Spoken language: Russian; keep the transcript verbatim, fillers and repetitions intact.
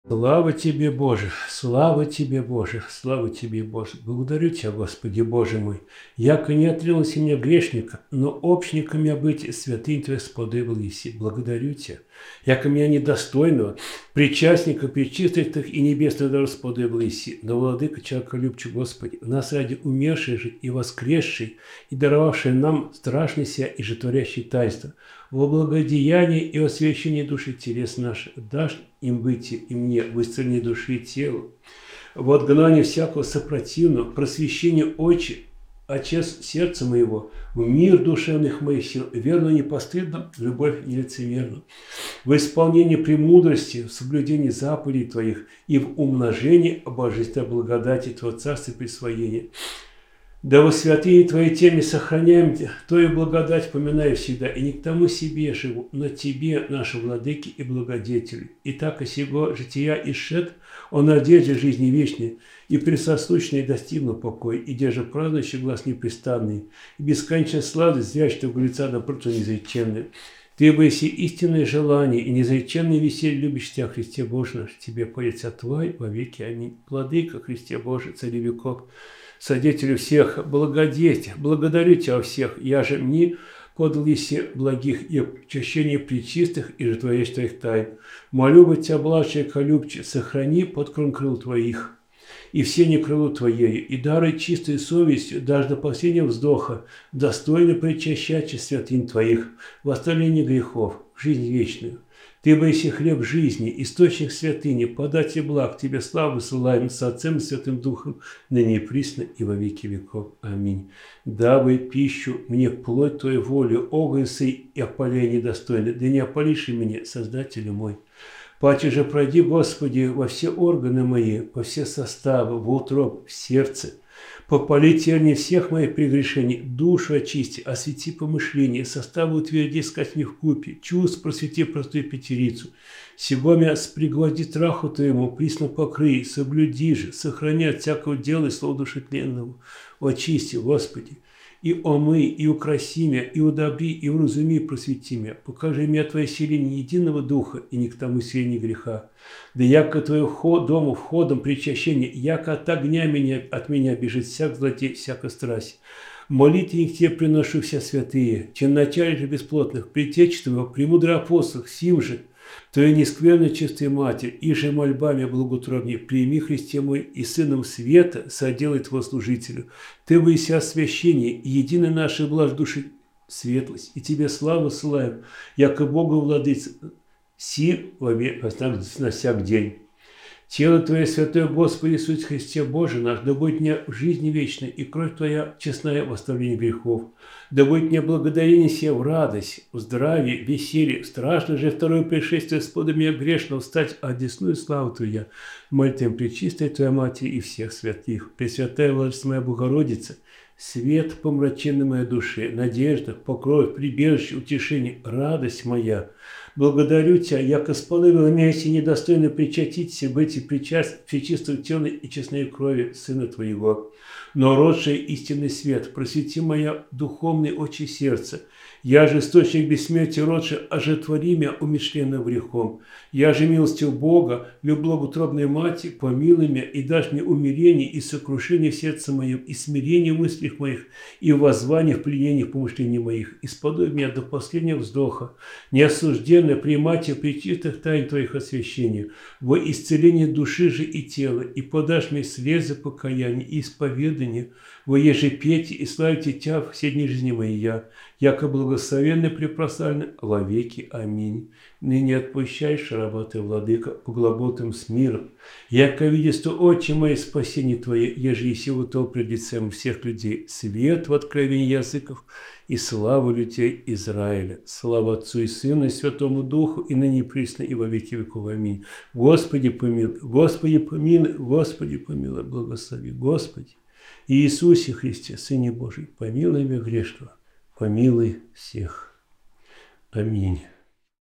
Слава Тебе, Боже! Слава Тебе, Боже! Слава Тебе, Боже! Благодарю Тебя, Господи, Боже мой! Яко не отринулся мне грешника, но общником я быть святынь Твоих сподобил еси. Благодарю Тебя, яко меня недостойного, причастника пречистых и небесных даров сподобил еси. Но, Владыка, человека любче, Господи, нас ради умершей же и воскресшей, и даровавшей нам страшный сия и житворящий таинство, во благодеянии и освящении души телес наших, дашь им быть и мне в исцелении души и тела, в отгнании всякого сопротивного, просвещении очи, очес сердца моего, в мир душевных моих сил, верно непостыдно, любовь нелицемерна, в исполнении премудрости, в соблюдении заповедей Твоих и в умножении божественной благодати Твоего царства и присвоения. Да во святые Твои теми сохраняем Твою благодать, поминая всегда, и не к тому себе живу, но Тебе, наши владыки и благодетели. И так и сего жития исшед, он надежде жизни вечной, и присослучный достигну покой, и держа празднующий глаз непрестанный, и бесконечная сладость, зрящего лица напротив неизреченной. Ты бы си истинное желание и неизреченное веселье любишь Тебя, Христе Боже наш, Тебе поется Твой во веки. Аминь. Владыка, Христе Боже, Царе веков, Содетелю всех, благодеть, благодарю Тебя всех, я же мне подал еси благих и очищение пречистых и житворящих Твоих тайн. Молю бы Тебя, блажче, колюбче, сохрани под кром крыл Твоих, и все не крылу Твоею, и даруй чистой совестью, даже до последнего вздоха, достойно причащать святынь Твоих, в оставлении грехов, в жизнь вечную. Ты бы еси хлеб жизни, источник святыни, податель благ, Тебе славу высылаем с Отцем и Святым Духом, ныне и присно и во веки веков. Аминь. Дабы пищу мне плоть Твою волю, огненцы и опаления недостойны, да не опалишь меня, Создателю мой. Паче же пройди, Господи, во все органы мои, во все составы, в утроб, в сердце. Попали терни всех моих прегрешений, душу очисти, освети помышления, составы утверди с костьми вкупе, чувств просвети простую пятерицу. Сего мя сприглади страху Твоему, присно покрый, соблюди же, сохрани от всякого дела и слова душетленного. Очисти, Господи, и омый, и украси мя, и удобри, и уразуми, просвети мя. Покажи мне Твое селение единого духа, и не к тому селению греха. Да яко Твою ход, дому входом причащения, яко от огня меня, от меня бежит всяк злодей, всяка страсть. Молитвы к Тебе приношу все святые, чем начале же бесплотных, притечь Твоего, премудрый апостол, сим же, Твою нескверную чистую Матерь, и же мольбами благоутробней, прими, Христе мой, и Сыном Света соделай Твого служителю. Ты выси освящение, и единой нашей блажь души светлость, и Тебе славу ссылаем, яко Богу владыца, си во век, на всяк день. Тело Твое, святое Господи Иисусе Христе Боже наш, да будет мне в жизни вечной, и кровь Твоя честная в оставлении грехов. Да будет мне благодарение сие в радость, в здравии, в веселье. Страшно же второе пришествие Господа меня грешного стать, а одесную славу Твоя. Молитвам пречистой Твоя Матери и всех святых. Пресвятая Владыца моя Богородица, свет помраченной моей души, надежда, покров, прибежище, утешение, радость моя. Благодарю Тебя, яко сподобил меня си недостойно причаститься, быть и причаст пречистого тела и честной крови Сына Твоего. Но родший истинный свет, просвети моя духовные очи сердца. Я же источник бессмертия родший, ожитвори меня умышленным грехом. Я же милостью Бога, любоутробной Мати, помилуй меня и дашь мне умирение и сокрушение в сердце моем, и смирение в мыслях моих, и воззвание в пленениях помышлений моих. Исподобь меня до последнего вздоха, неосужденно примати пречистых тайн Твоих освящения, во исцеление души же и тела, и подашь мне слезы покаяния и исповедания, во еже пейте и славите Тебя в все дни жизни моей я, яко благословенный препрославленный во веки. Аминь. Ныне отпущаешь, раба Ты, Владыка, углоботым с миром, яко видишь, что очи мои спасение Твое, еже еси утол пред лицем всех людей, свет в откровении языков и славу людей Израиля. Слава Отцу и Сыну и Святому Духу, и ныне и присно, и во веки веков. Аминь. Господи помилуй, Господи помилуй, Господи помилуй, благослови, Господи. Иисусе Христе, Сыне Божий, помилуй меня грешного, помилуй всех. Аминь.